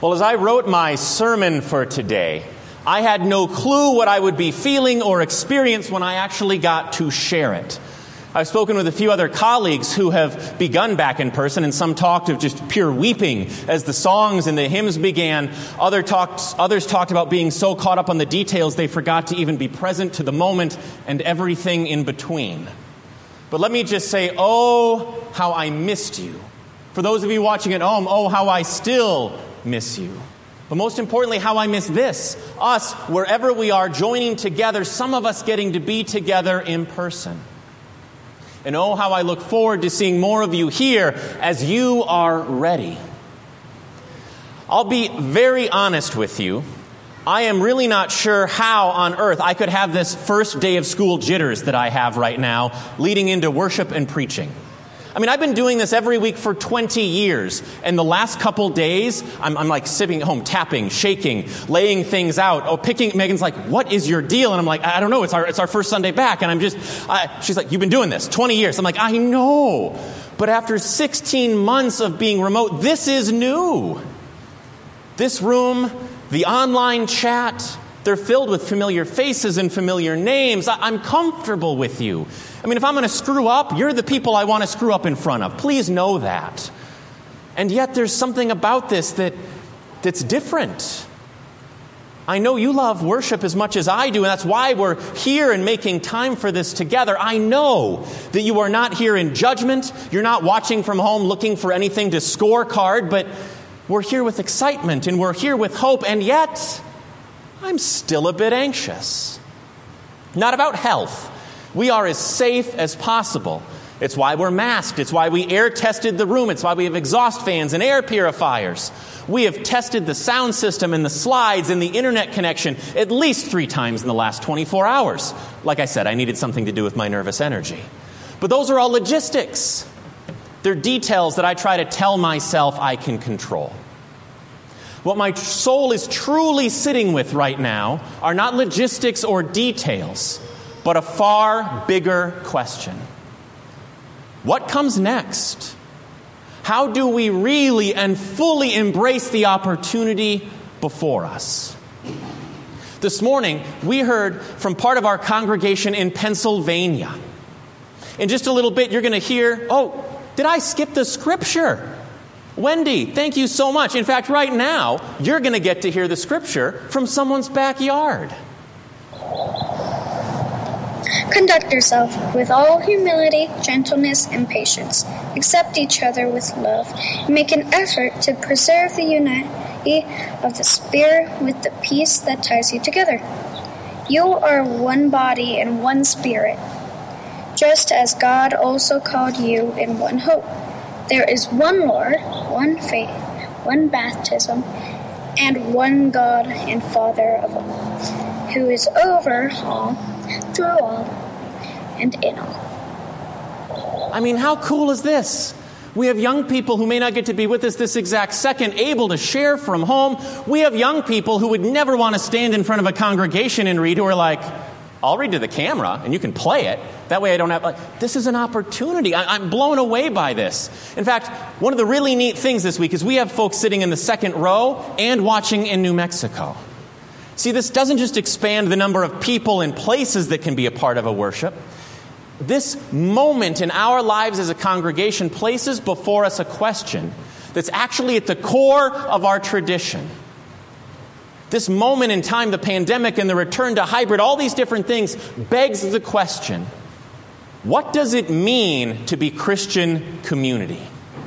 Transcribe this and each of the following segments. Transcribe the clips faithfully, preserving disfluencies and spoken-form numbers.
Well, as I wrote my sermon for today, I had no clue what I would be feeling or experience when I actually got to share it. I've spoken with a few other colleagues who have begun back in person, and some talked of just pure weeping as the songs and the hymns began. Other talked, others talked about being so caught up on the details they forgot to even be present to the moment and everything in between. But let me just say, oh, how I missed you. For those of you watching at home, oh, how I still miss you. But most importantly, how I miss this. Us, wherever we are, joining together, some of us getting to be together in person. And oh, how I look forward to seeing more of you here as you are ready. I'll be very honest with you. I am really not sure how on earth I could have this first day of school jitters that I have right now leading into worship and preaching. I mean, I've been doing this every week for twenty years, and the last couple days, I'm, I'm like sitting at home, tapping, shaking, laying things out. Oh, picking, Megan's like, what is your deal? And I'm like, I don't know, it's our it's our first Sunday back, and I'm just, I, she's like, you've been doing this twenty years. I'm like, I know, but after sixteen months of being remote, this is new. This room, the online chat, they're filled with familiar faces and familiar names. I, I'm comfortable with you. I mean, if I'm going to screw up, you're the people I want to screw up in front of. Please know that. And yet there's something about this that that's different. I know you love worship as much as I do, and that's why we're here and making time for this together. I know that you are not here in judgment. You're not watching from home looking for anything to scorecard, but we're here with excitement and we're here with hope, and yet I'm still a bit anxious. Not about health. We are as safe as possible. It's why we're masked. It's why we air tested the room. It's why we have exhaust fans and air purifiers. We have tested the sound system and the slides and the internet connection at least three times in the last twenty-four hours. Like I said, I needed something to do with my nervous energy. But those are all logistics. They're details that I try to tell myself I can control. What my soul is truly sitting with right now are not logistics or details, but a far bigger question. What comes next? How do we really and fully embrace the opportunity before us? This morning, we heard from part of our congregation in Pennsylvania. In just a little bit, you're going to hear, oh, did I skip the scripture? Wendy, thank you so much. In fact, right now, you're going to get to hear the scripture from someone's backyard. Conduct yourself with all humility, gentleness, and patience. Accept each other with love. And make an effort to preserve the unity of the Spirit with the peace that ties you together. You are one body and one Spirit, just as God also called you in one hope. There is one Lord, one faith, one baptism, and one God and Father of all, who is over all, through all, and in all. I mean, how cool is this? We have young people who may not get to be with us this exact second, able to share from home. We have young people who would never want to stand in front of a congregation and read, who are like, I'll read to the camera and you can play it. That way I don't have, like, this is an opportunity. I, I'm blown away by this. In fact, one of the really neat things this week is we have folks sitting in the second row and watching in New Mexico. See, this doesn't just expand the number of people and places that can be a part of a worship. This moment in our lives as a congregation places before us a question that's actually at the core of our tradition. This moment in time, the pandemic and the return to hybrid, all these different things, begs the question, what does it mean to be Christian community?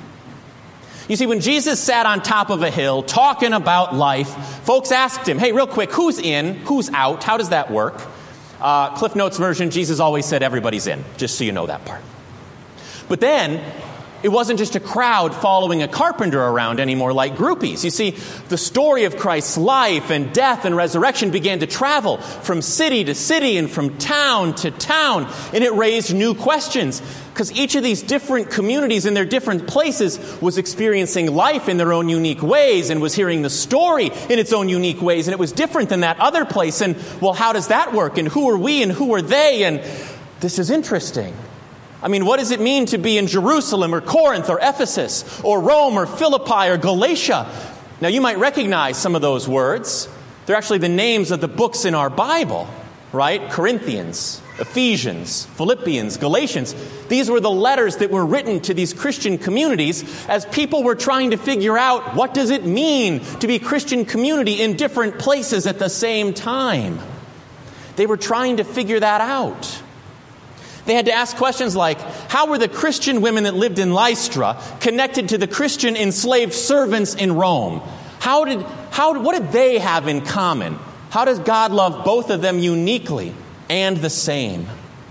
You see, when Jesus sat on top of a hill talking about life, folks asked him, hey, real quick, who's in? Who's out? How does that work? Uh, Cliff Notes version, Jesus always said everybody's in, just so you know that part. But then, it wasn't just a crowd following a carpenter around anymore like groupies. You see, the story of Christ's life and death and resurrection began to travel from city to city and from town to town. And it raised new questions because each of these different communities in their different places was experiencing life in their own unique ways and was hearing the story in its own unique ways. And it was different than that other place. And, well, how does that work? And who are we and who are they? And this is interesting. I mean, what does it mean to be in Jerusalem or Corinth or Ephesus or Rome or Philippi or Galatia? Now, you might recognize some of those words. They're actually the names of the books in our Bible, right? Corinthians, Ephesians, Philippians, Galatians. These were the letters that were written to these Christian communities as people were trying to figure out, what does it mean to be Christian community in different places at the same time? They were trying to figure that out. They had to ask questions like, how were the Christian women that lived in Lystra connected to the Christian enslaved servants in Rome? How did, how, what did they have in common? How does God love both of them uniquely and the same?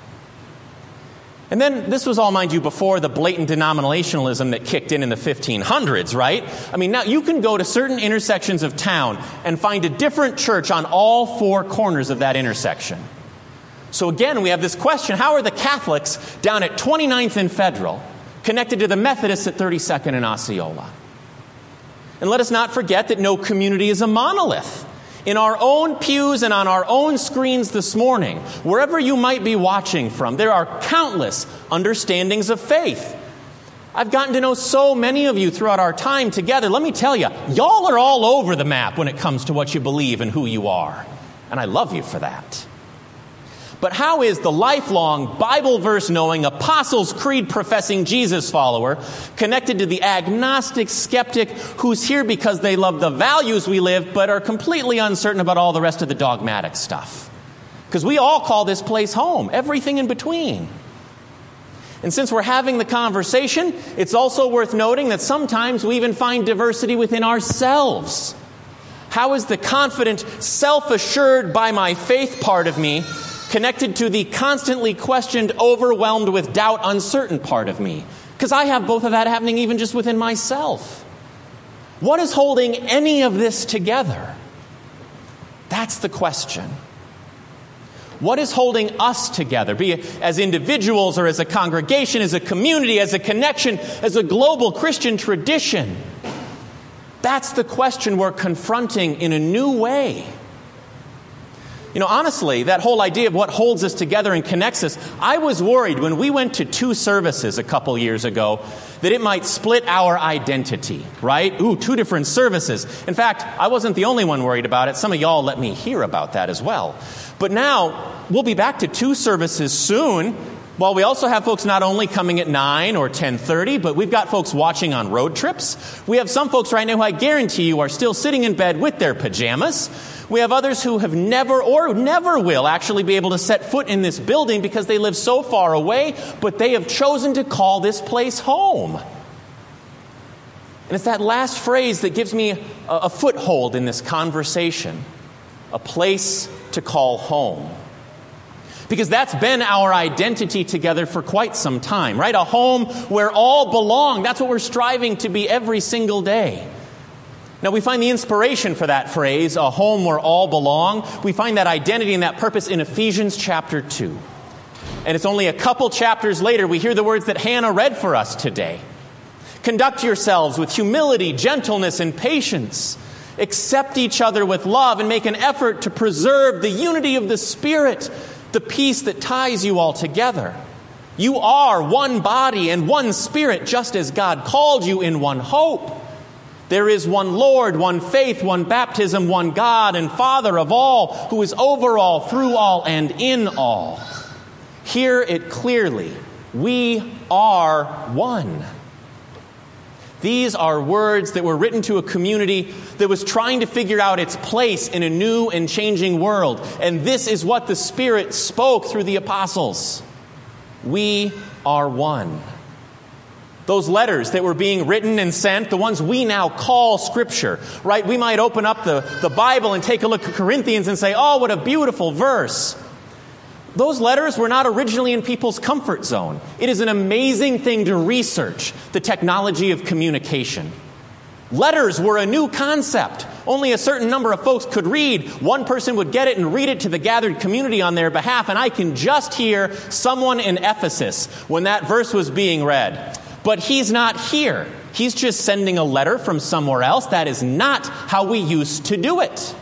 And then this was all, mind you, before the blatant denominationalism that kicked in in the fifteen hundreds, right? I mean, now you can go to certain intersections of town and find a different church on all four corners of that intersection. So again, we have this question, how are the Catholics down at twenty-ninth and Federal connected to the Methodists at thirty-second and Osceola? And let us not forget that no community is a monolith. In our own pews and on our own screens this morning, wherever you might be watching from, there are countless understandings of faith. I've gotten to know so many of you throughout our time together. Let me tell you, y'all are all over the map when it comes to what you believe and who you are. And I love you for that. But how is the lifelong Bible verse knowing, Apostles' Creed professing Jesus follower connected to the agnostic skeptic who's here because they love the values we live but are completely uncertain about all the rest of the dogmatic stuff? Because we all call this place home, everything in between. And since we're having the conversation, it's also worth noting that sometimes we even find diversity within ourselves. How is the confident, self-assured by my faith part of me connected to the constantly questioned, overwhelmed with doubt, uncertain part of me? Because I have both of that happening even just within myself. What is holding any of this together? That's the question. What is holding us together, be it as individuals or as a congregation, as a community, as a connection, as a global Christian tradition? That's the question we're confronting in a new way. You know, honestly, that whole idea of what holds us together and connects us, I was worried when we went to two services a couple years ago that it might split our identity, right? Ooh, two different services. In fact, I wasn't the only one worried about it. Some of y'all let me hear about that as well. But now, we'll be back to two services soon. Well, we also have folks not only coming at nine or ten thirty, but we've got folks watching on road trips. We have some folks right now who I guarantee you are still sitting in bed with their pajamas. We have others who have never or never will actually be able to set foot in this building because they live so far away, but they have chosen to call this place home. And it's that last phrase that gives me a, a foothold in this conversation. A place to call home. Because that's been our identity together for quite some time, right? A home where all belong. That's what we're striving to be every single day. Now, we find the inspiration for that phrase, a home where all belong. We find that identity and that purpose in Ephesians chapter two. And it's only a couple chapters later we hear the words that Hannah read for us today. Conduct yourselves with humility, gentleness, and patience. Accept each other with love and make an effort to preserve the unity of the Spirit, the peace that ties you all together. You are one body and one Spirit, just as God called you in one hope. There is one Lord, one faith, one baptism, one God and Father of all, who is over all, through all, and in all. Hear it clearly. We are one. These are words that were written to a community that was trying to figure out its place in a new and changing world. And this is what the Spirit spoke through the apostles. We are one. Those letters that were being written and sent, the ones we now call Scripture, right? We might open up the, the Bible and take a look at Corinthians and say, oh, what a beautiful verse. Those letters were not originally in people's comfort zone. It is an amazing thing to research the technology of communication. Letters were a new concept. Only a certain number of folks could read. One person would get it and read it to the gathered community on their behalf. And I can just hear someone in Ephesus when that verse was being read. But he's not here. He's just sending a letter from somewhere else. That is not how we used to do it.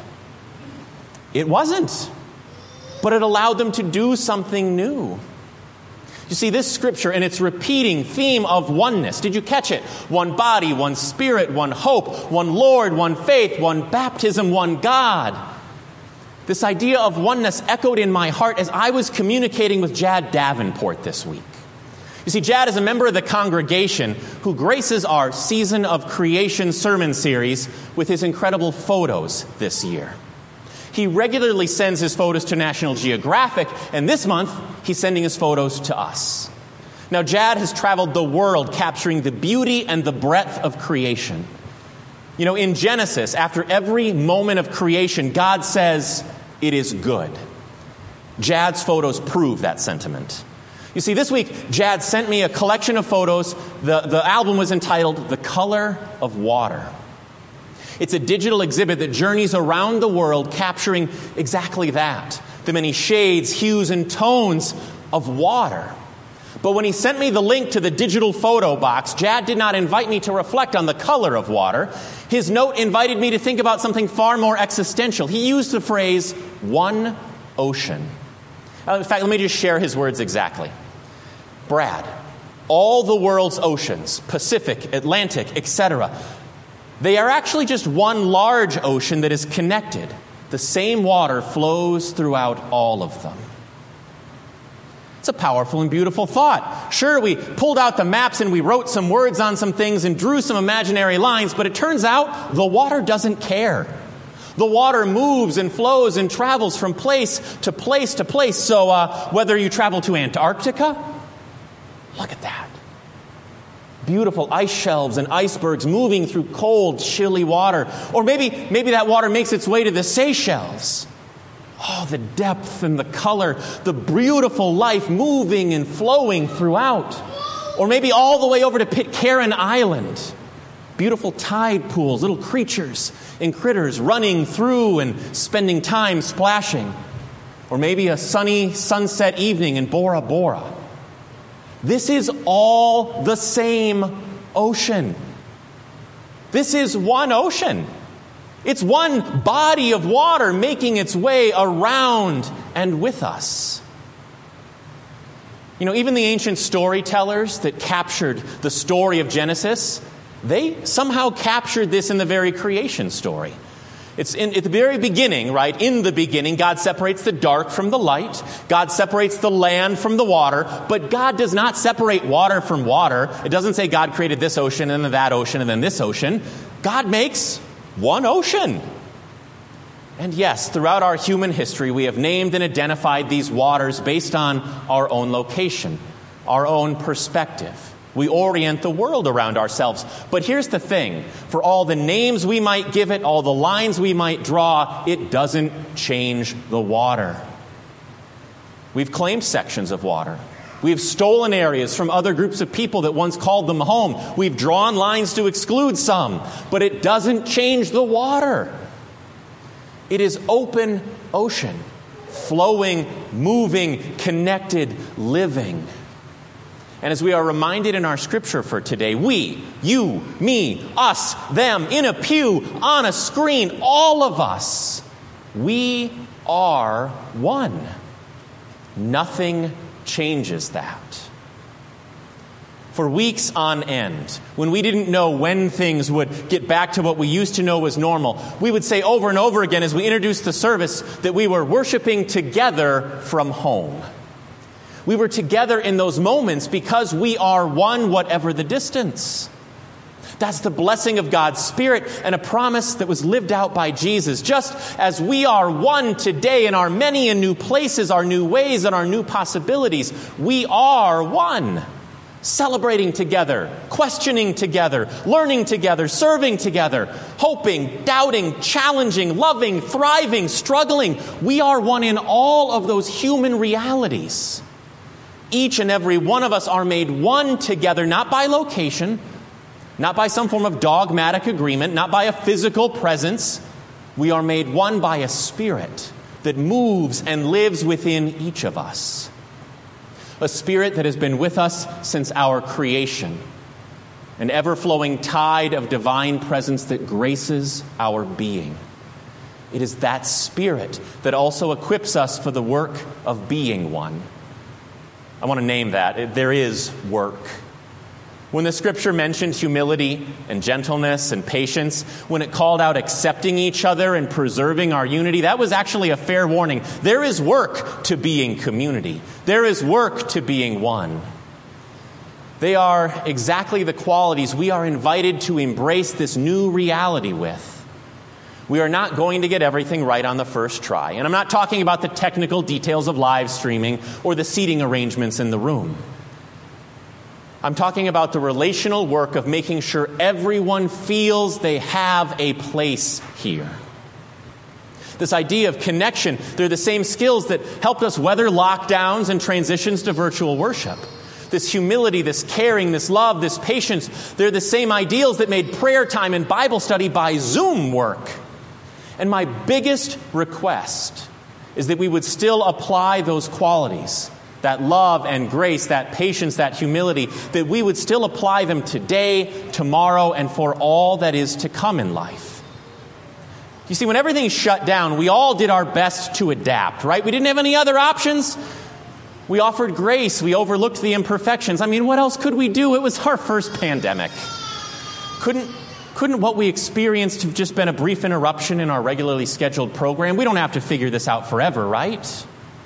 It wasn't. But it allowed them to do something new. You see, this scripture and its repeating theme of oneness, did you catch it? One body, one spirit, one hope, one Lord, one faith, one baptism, one God. This idea of oneness echoed in my heart as I was communicating with Jad Davenport this week. You see, Jad is a member of the congregation who graces our Season of Creation sermon series with his incredible photos this year. He regularly sends his photos to National Geographic, and this month, he's sending his photos to us. Now, Jad has traveled the world capturing the beauty and the breadth of creation. You know, in Genesis, after every moment of creation, God says, "It is good." Jad's photos prove that sentiment. You see, this week, Jad sent me a collection of photos. The, the album was entitled, "The Color of Water." It's a digital exhibit that journeys around the world capturing exactly that, the many shades, hues, and tones of water. But when he sent me the link to the digital photo box, Jad did not invite me to reflect on the color of water. His note invited me to think about something far more existential. He used the phrase, "one ocean." Uh, in fact, let me just share his words exactly. "Brad, all the world's oceans, Pacific, Atlantic, et cetera, they are actually just one large ocean that is connected. The same water flows throughout all of them." It's a powerful and beautiful thought. Sure, we pulled out the maps and we wrote some words on some things and drew some imaginary lines, but it turns out the water doesn't care. The water moves and flows and travels from place to place to place. So uh, whether you travel to Antarctica, look at that. Beautiful ice shelves and icebergs moving through cold, chilly water. Or maybe, maybe that water makes its way to the Seychelles. Oh, the depth and the color, the beautiful life moving and flowing throughout. Or maybe all the way over to Pitcairn Island. Beautiful tide pools, little creatures and critters running through and spending time splashing. Or maybe a sunny sunset evening in Bora Bora. This is all the same ocean. This is one ocean. It's one body of water making its way around and with us. You know, even the ancient storytellers that captured the story of Genesis, they somehow captured this in the very creation story. It's in, at the very beginning, right? In the beginning, God separates the dark from the light. God separates the land from the water. But God does not separate water from water. It doesn't say God created this ocean and then that ocean and then this ocean. God makes one ocean. And yes, throughout our human history, we have named and identified these waters based on our own location, our own perspective. We orient the world around ourselves. But here's the thing. For all the names we might give it, all the lines we might draw, it doesn't change the water. We've claimed sections of water. We've stolen areas from other groups of people that once called them home. We've drawn lines to exclude some. But it doesn't change the water. It is open ocean, flowing, moving, connected, living. And as we are reminded in our scripture for today, we, you, me, us, them, in a pew, on a screen, all of us, we are one. Nothing changes that. For weeks on end, when we didn't know when things would get back to what we used to know was normal, we would say over and over again as we introduced the service that we were worshiping together from home. We were together in those moments because we are one, whatever the distance. That's the blessing of God's Spirit and a promise that was lived out by Jesus. Just as we are one today in our many and new places, our new ways, and our new possibilities, we are one. Celebrating together, questioning together, learning together, serving together, hoping, doubting, challenging, loving, thriving, struggling. We are one in all of those human realities. Each and every one of us are made one together, not by location, not by some form of dogmatic agreement, not by a physical presence. We are made one by a spirit that moves and lives within each of us. A spirit that has been with us since our creation. An ever-flowing tide of divine presence that graces our being. It is that spirit that also equips us for the work of being one. I want to name that. There is work. When the scripture mentioned humility and gentleness and patience, when it called out accepting each other and preserving our unity, that was actually a fair warning. There is work to being community. There is work to being one. They are exactly the qualities we are invited to embrace this new reality with. We are not going to get everything right on the first try. And I'm not talking about the technical details of live streaming or the seating arrangements in the room. I'm talking about the relational work of making sure everyone feels they have a place here. This idea of connection, they're the same skills that helped us weather lockdowns and transitions to virtual worship. This humility, this caring, this love, this patience, they're the same ideals that made prayer time and Bible study by Zoom work. And my biggest request is that we would still apply those qualities, that love and grace, that patience, that humility, that we would still apply them today, tomorrow, and for all that is to come in life. You see, when everything shut down, we all did our best to adapt, right? We didn't have any other options. We offered grace. We overlooked the imperfections. I mean, what else could we do? It was our first pandemic. Couldn't, couldn't what we experienced have just been a brief interruption in our regularly scheduled program? We don't have to figure this out forever, right?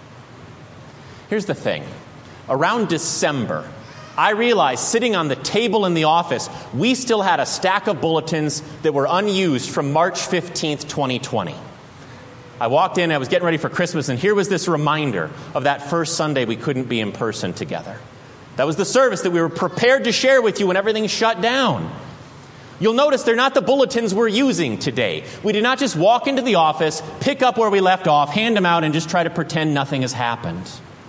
Here's the thing. Around December, I realized sitting on the table in the office, we still had a stack of bulletins that were unused from March fifteenth, twenty twenty. I walked in, I was getting ready for Christmas, and here was this reminder of that first Sunday we couldn't be in person together. That was the service that we were prepared to share with you when everything shut down. You'll notice they're not the bulletins we're using today. We did not just walk into the office, pick up where we left off, hand them out, and just try to pretend nothing has happened.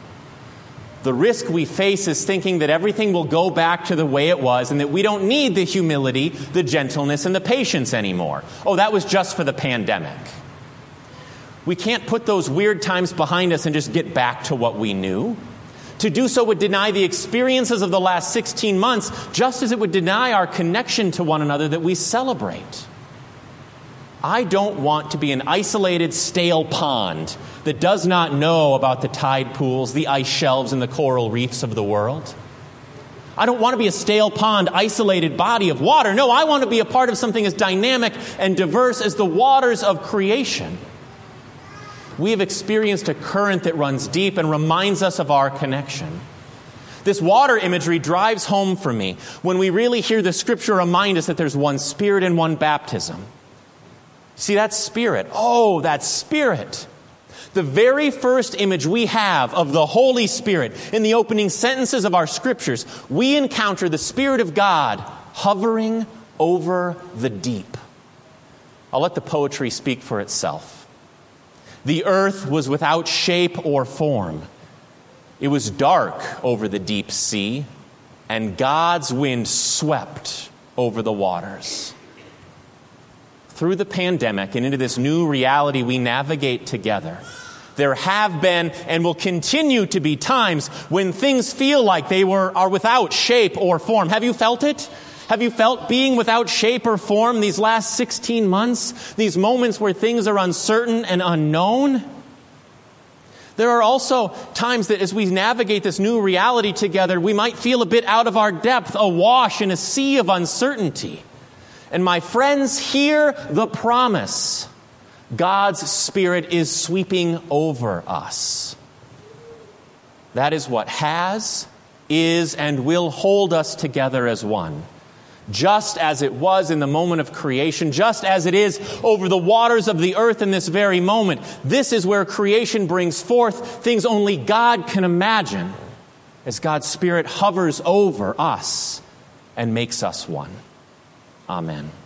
The risk we face is thinking that everything will go back to the way it was and that we don't need the humility, the gentleness, and the patience anymore. Oh, that was just for the pandemic. We can't put those weird times behind us and just get back to what we knew. To do so would deny the experiences of the last sixteen months, just as it would deny our connection to one another that we celebrate. I don't want to be an isolated, stale pond that does not know about the tide pools, the ice shelves, and the coral reefs of the world. I don't want to be a stale pond, isolated body of water. No, I want to be a part of something as dynamic and diverse as the waters of creation. We have experienced a current that runs deep and reminds us of our connection. This water imagery drives home for me when we really hear the scripture remind us that there's one Spirit and one baptism. See, that Spirit. Oh, that Spirit. The very first image we have of the Holy Spirit in the opening sentences of our scriptures, we encounter the Spirit of God hovering over the deep. I'll let the poetry speak for itself. The earth was without shape or form. It was dark over the deep sea, and God's wind swept over the waters. Through the pandemic and into this new reality we navigate together, there have been and will continue to be times when things feel like they were are without shape or form. Have you felt it? Have you felt being without shape or form these last sixteen months? These moments where things are uncertain and unknown? There are also times that as we navigate this new reality together, we might feel a bit out of our depth, awash in a sea of uncertainty. And my friends, hear the promise. God's Spirit is sweeping over us. That is what has, is, and will hold us together as one. Just as it was in the moment of creation, just as it is over the waters of the earth in this very moment. This is where creation brings forth things only God can imagine as God's Spirit hovers over us and makes us one. Amen.